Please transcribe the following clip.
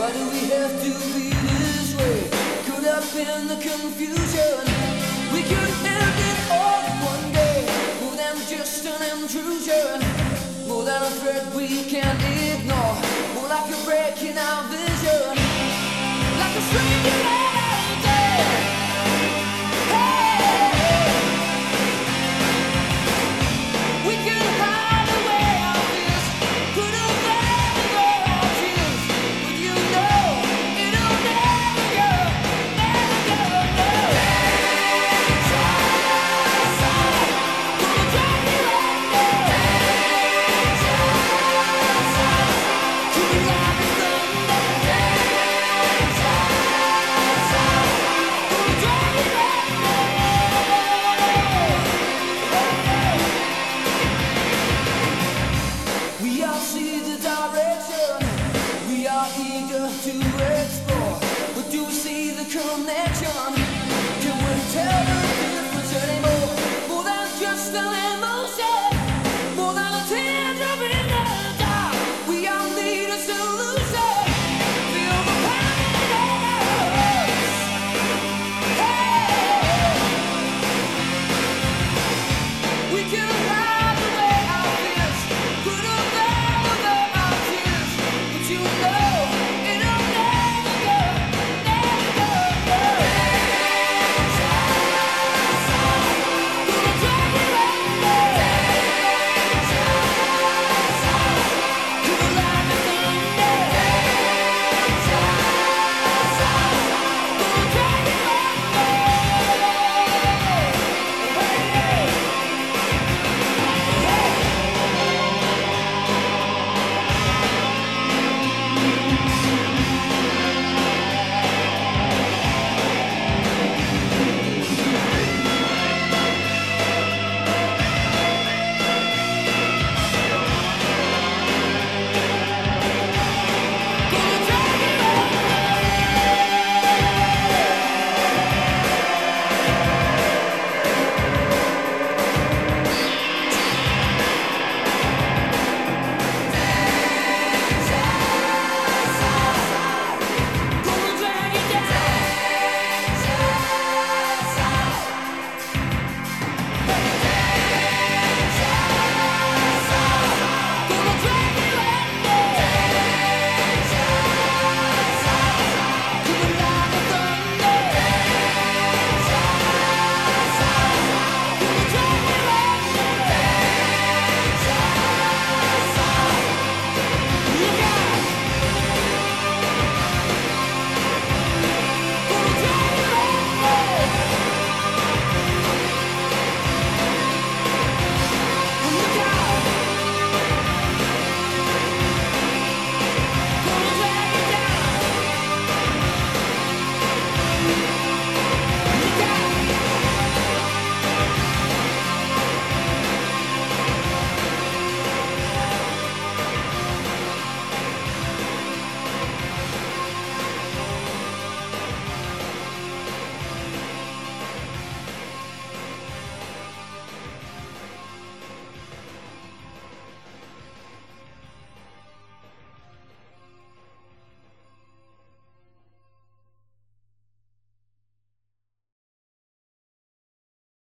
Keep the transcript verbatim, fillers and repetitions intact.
Why do we have to be this way? Could have been the confusion. We could end it all in one day. More than just an intrusion. More than a threat we can't ignore. More like a break in our vision. Like a stranger every day. Hey, we could hide away our fears. Could have buried all our tears. But you know it'll never go, never go, no. Gonna drive you under. To the light of thunder. Gonna drive you under. We all see the direction. We are eager to explore. But do we see the connection? Can we tell the